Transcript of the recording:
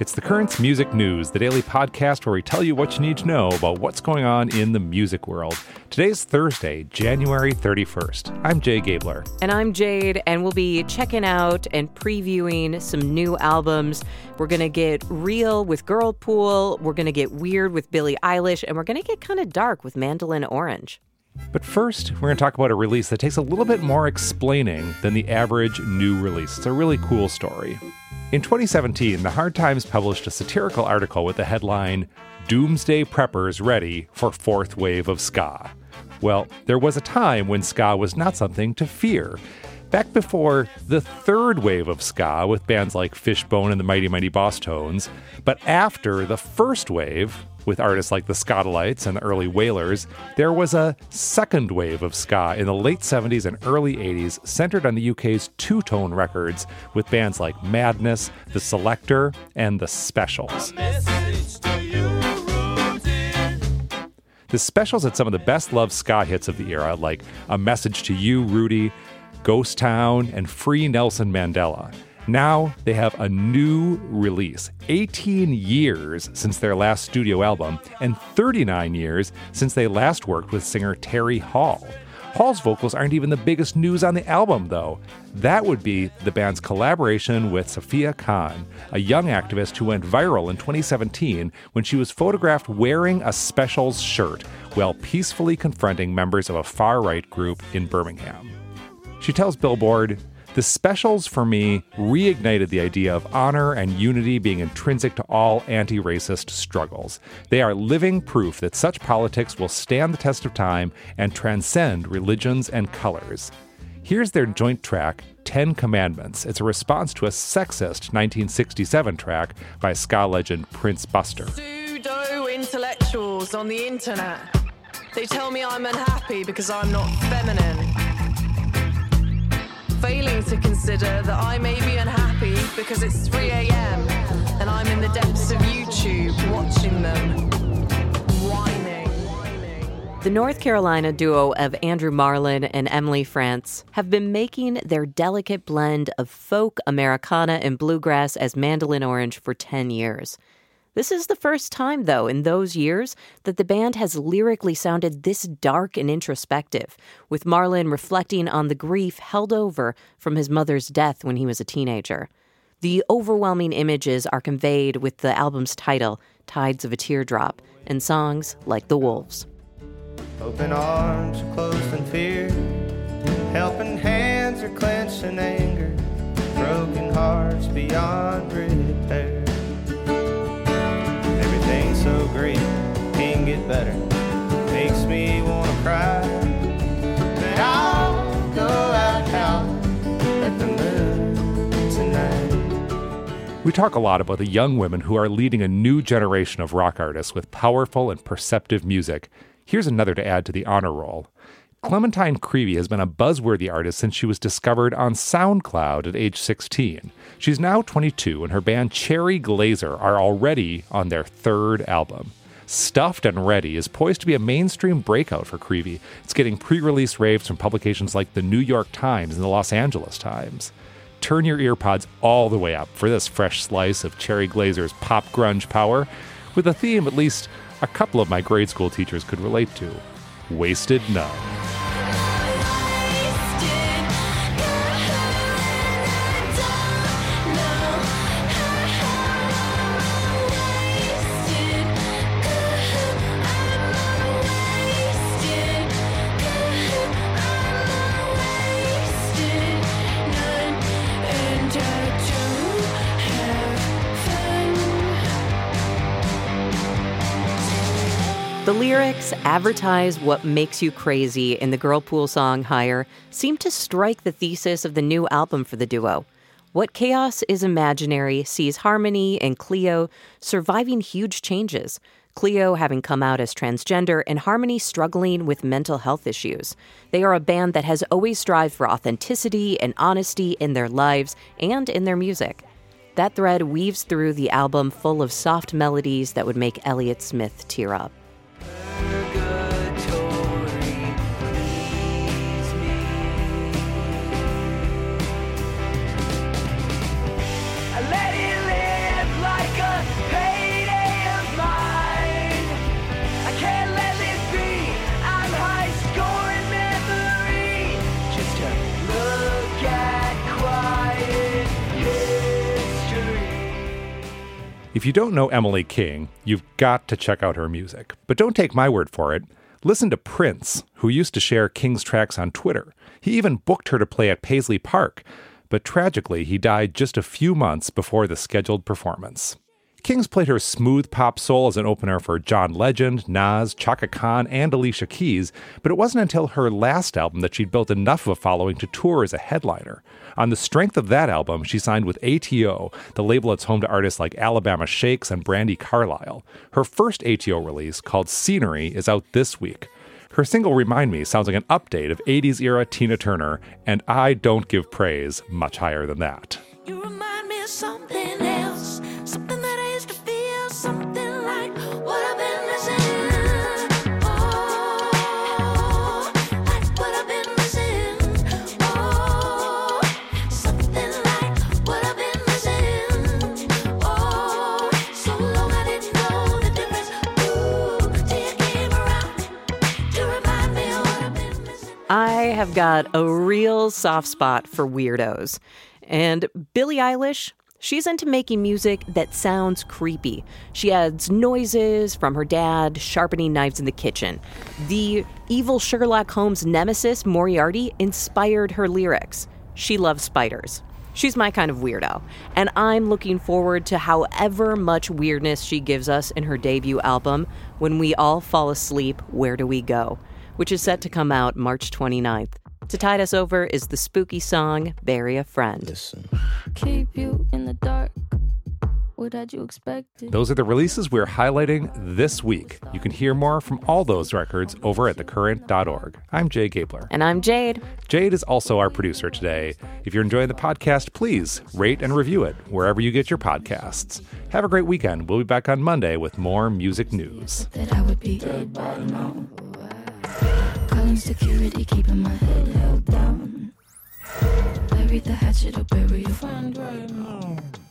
It's The Currents Music News, the daily podcast where we tell you what you need to know about what's going on in the music world. Today's Thursday, January 31st. I'm Jay Gabler. And I'm Jade, and we'll be checking out and previewing some new albums. We're going to get real with Girlpool, we're going to get weird with Billie Eilish, and we're going to get kind of dark with Mandolin Orange. But first, we're going to talk about a release that takes a little bit more explaining than the average new release. It's a really cool story. In 2017, The Hard Times published a satirical article with the headline, "Doomsday Preppers Ready for Fourth Wave of Ska." Well, there was a time when ska was not something to fear. Back before the third wave of ska with bands like Fishbone and the Mighty Mighty Boss Tones, but after the first wave, with artists like the Skatalites and the early Wailers, there was a second wave of ska in the late 70s and early 80s centered on the UK's two-tone records with bands like Madness, The Selecter, and The Specials. The Specials had some of the best-loved ska hits of the era, like A Message to You, Rudy, Ghost Town, and Free Nelson Mandela. Now they have a new release, 18 years since their last studio album, and 39 years since they last worked with singer Terry Hall. Hall's vocals aren't even the biggest news on the album, though. That would be the band's collaboration with Sophia Khan, a young activist who went viral in 2017 when she was photographed wearing a Specials shirt while peacefully confronting members of a far-right group in Birmingham. She tells Billboard, "The Specials, for me, reignited the idea of honor and unity being intrinsic to all anti-racist struggles. They are living proof that such politics will stand the test of time and transcend religions and colors." Here's their joint track, 10 Commandments. It's a response to a sexist 1967 track by ska legend Prince Buster. Pseudo-intellectuals on the internet. They tell me I'm unhappy because I'm not feminine. Failing to consider that I may be unhappy because it's 3 a.m. and I'm in the depths of YouTube watching them whining. The North Carolina duo of Andrew Marlin and Emily France have been making their delicate blend of folk, Americana, and bluegrass as Mandolin Orange for 10 years. This is the first time, though, in those years that the band has lyrically sounded this dark and introspective, with Marlin reflecting on the grief held over from his mother's death when he was a teenager. The overwhelming images are conveyed with the album's title, Tides of a Teardrop, and songs like The Wolves. Open arms are closed in fear, helping hands are clenched in anger, broken hearts beyond repair. Everything's so great, can't get better, makes me wanna cry, but I'll go out at the moon tonight. We talk a lot about the young women who are leading a new generation of rock artists with powerful and perceptive music. Here's another to add to the honor roll. Clementine Creevy has been a buzzworthy artist since she was discovered on SoundCloud at age 16. She's now 22, and her band Cherry Glazer are already on their third album. Stuffed and Ready is poised to be a mainstream breakout for Creevy. It's getting pre-release raves from publications like the New York Times and the Los Angeles Times. Turn your earpods all the way up for this fresh slice of Cherry Glazer's pop grunge power, with a theme at least a couple of my grade school teachers could relate to: Wasted None. The lyrics, "Advertise what makes you crazy," in the Girlpool song Higher, seem to strike the thesis of the new album for the duo. What chaos is imaginary sees Harmony and Cleo surviving huge changes. Cleo having come out as transgender and Harmony struggling with mental health issues. They are a band that has always strived for authenticity and honesty in their lives and in their music. That thread weaves through the album, full of soft melodies that would make Elliott Smith tear up. Let it live like a If you don't know Emily King, you've got to check out her music. But don't take my word for it. Listen to Prince, who used to share King's tracks on Twitter. He even booked her to play at Paisley Park. But tragically, he died just a few months before the scheduled performance. King's played her smooth pop soul as an opener for John Legend, Nas, Chaka Khan, and Alicia Keys, but it wasn't until her last album that she'd built enough of a following to tour as a headliner. On the strength of that album, she signed with ATO, the label that's home to artists like Alabama Shakes and Brandi Carlile. Her first ATO release, called Scenery, is out this week. Her single Remind Me sounds like an update of 80s-era Tina Turner, and I don't give praise much higher than that. You remind me of something else, something that I used to feel, something like what I've been missing. Oh, like what I've been missing. Oh, something like what I've been missing. Oh, so long I didn't know the difference. Ooh, till you came around to remind me of what I've been missing. I have got a real soft spot for weirdos. And Billie Eilish, she's into making music that sounds creepy. She adds noises from her dad sharpening knives in the kitchen. The evil Sherlock Holmes nemesis, Moriarty, inspired her lyrics. She loves spiders. She's my kind of weirdo. And I'm looking forward to however much weirdness she gives us in her debut album, When We All Fall Asleep, Where Do We Go?, which is set to come out March 29th. To tide us over is the spooky song, Bury a Friend. Listen. Keep you in the dark. What had you expected? Those are the releases we're highlighting this week. You can hear more from all those records over at thecurrent.org. I'm Jay Gabler. And I'm Jade. Jade is also our producer today. If you're enjoying the podcast, please rate and review it wherever you get your podcasts. Have a great weekend. We'll be back on Monday with more music news. That I would be dead by now. Calling security, keeping my head held down. Bury the hatchet or bury your friend right now.